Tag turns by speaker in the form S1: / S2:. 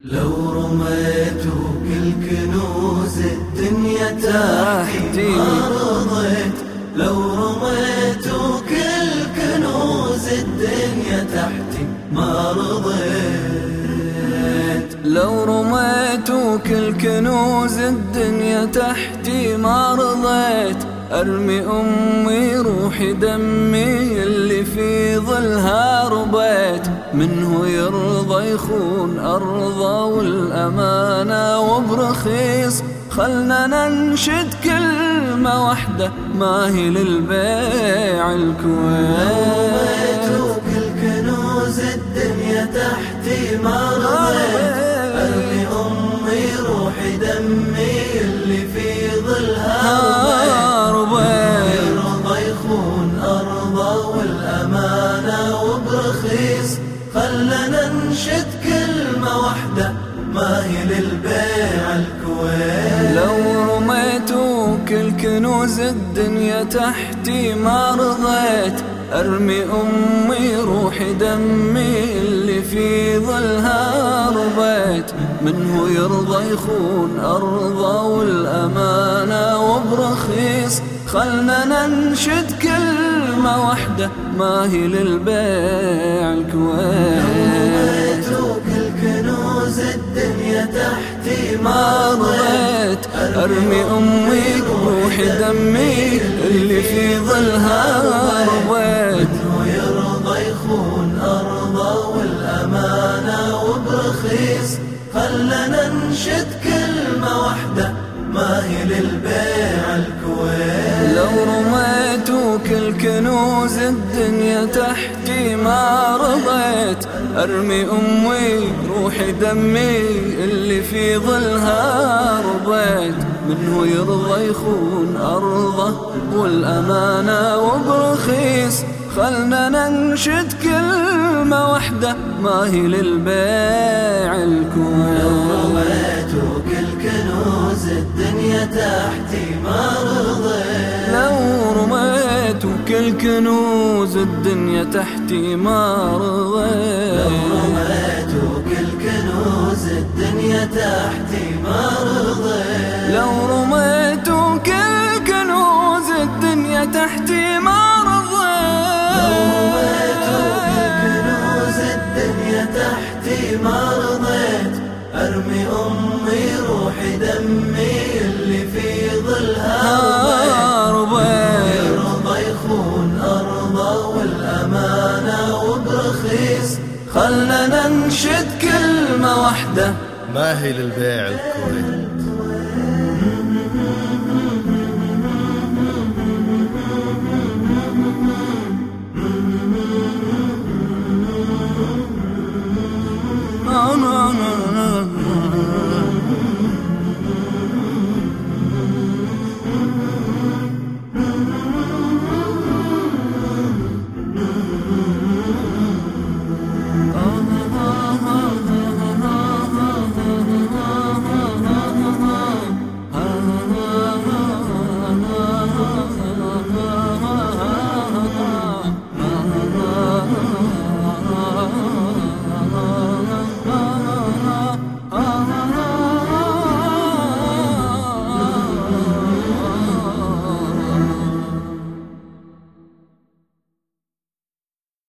S1: لو رميت كل كنوز الدنيا تحتي ما رضيت. لو رميت كل كنوز الدنيا تحتي ما رضيت.
S2: لو رميت كل كنوز الدنيا تحتي ما رضيت. أرمي أمي روحي دمي اللي في ظلها ربيت. منه يرضى يخون أرضه والأمانة وبرخيص. خلنا ننشد كلمة واحدة ما هي للبيع الكويت.
S1: لو رميت كل كنوز الدنيا تحتي ما رضيت. أرمي أمي روحي دمي اللي في ظلها رخيص. خلنا ننشد كلمة واحدة ما هي للبيع الكويت.
S2: لو رميت كل كنوز الدنيا تحتي ما رضيت. أرمي أمي روحي دمي اللي في ظلها ربيت. منه يرضى يخون أرضه والأمانة وبرخيص. خلنا ننشد كلمة واحدة ما هي للبيع الكويت.
S1: لو رميت كل كنوز الدنيا تحتي
S2: ما رضيت. أرمي أمي روحي دمي اللي في ظلها ربيت.
S1: منه يرضى يخون أرضه والأمانة وبرخيص. خلنا ننشد كلمة واحدة ما هي للبيع الكويت.
S2: لو رميت كل كنوز الدنيا تحتي ما رضيت. أرمي أمي روحي دمي اللي في ظلها ربيت. منه يرضى يخون أرضه والأمانة وبرخيص. خلنا ننشد كلمة واحدة ما هي للبيع الكويت.
S1: لو رميت كل كنوز الدنيا تحتي ما رضيت.
S2: لو رميت كل كنوز الدنيا تحتي ما رضيت.
S1: لو رميت كل كنوز الدنيا تحتي ما رضيت.
S2: لو رميت كل كنوز الدنيا تحتي ما رضيت.
S1: لو رميت كل كنوز الدنيا تحتي ما رضيت. أرمي أمي روحي دمي اللي في ظلها ربيت. يرضى يخون أرضه والأمانة وبرخيص.
S2: خلنا ننشد كلمة واحدة
S3: ما هي للبيع الكويت.
S2: no no no